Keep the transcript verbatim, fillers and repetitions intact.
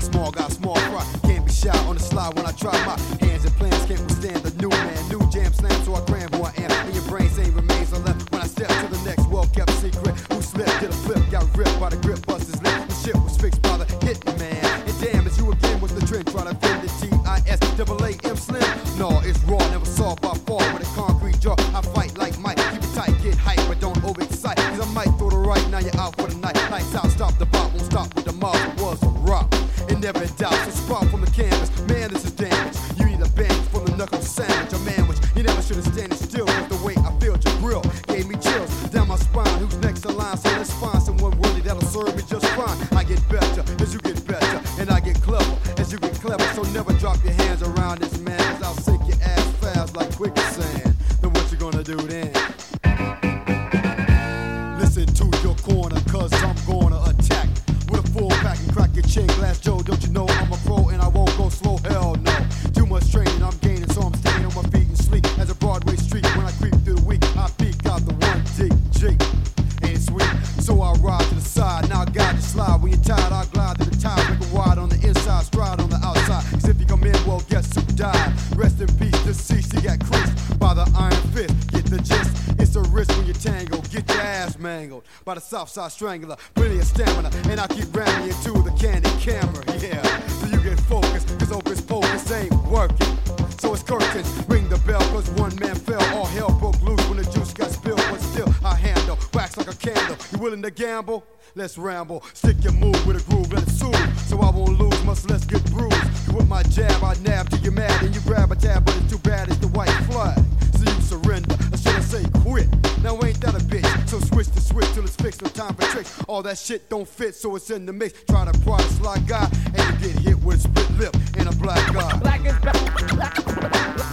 small, got small fry. Can't be shy on the slide when I try. My hands and plans can't withstand the new man. New jam slam, so I cram who I am. And your brain ain't remains unleft when I step to the next well-kept secret. Who slipped, did a flip, got ripped by the grip, busters lip. The shit was fixed by the hitman. And damn, it's you again with the trend, trying to offend the T I S double A M Slim. No, it's raw, never solved by fall. With a concrete jaw, I fight like Mike. Keep it tight, get hype, but don't overexcite. Cause I might throw the right, now you're out for the night. Lights out, stop the bop, won't stop with the mob. It was a rock, it never in doubt. So sprout from the canvas, man, this is damage. You need a bandage from the knuckle sandwich, a man which you never should have standing still. Cause the way I feel your grill gave me chills down my spine. Who's next in line? So let's find someone worthy that'll serve me just fine. I get better as you get better, and I get clever as you get clever. So never drop your hands around this man, cause I'll sink your ass fast like quicksand. Then what you gonna do then? Listen to your corner, cause I'm gonna attack with a full pack and crack your chin glass. Joe, don't you know I'm a pro and I won't go slow? Hell no. Too much training, I'm gaining, so I'm staying on my feet and sleep as a Broadway street. When I creep through the week, I peek out the one D G. Ain't it sweet? So I ride to the side, now I guide you slide. When you're tired, I glide to the top, make it wide on the inside, stride on the outside. Cause if you come in, well, guess who died? Rest in peace, deceased, he got creased by the iron fist. Get the gist, it's a risk when you tangle. Get your ass mangled by the Southside Strangler. Plenty of stamina, and I keep ramming you to the candy camera, yeah. So you get focused, cause Hocus Pocus ain't working. So it's curtains, ring the bell, cause one man fell. All hell broke loose when the juice got spilled. But still, I handle, wax like a candle. You willing to gamble? Let's ramble. Stick your move with a groove, let it soothe. So I won't lose, much less get bruised. With my jab, I nab till you're mad. And you grab a tab, but it's too bad, it's the white flag. So you surrender, or should I say quit? Now ain't that a bitch? So switch the switch till it's fixed, no time for tricks. All that shit don't fit, so it's in the mix. Try to pry a sly guy, and you get hit with a split lip and a black eye. Black is black.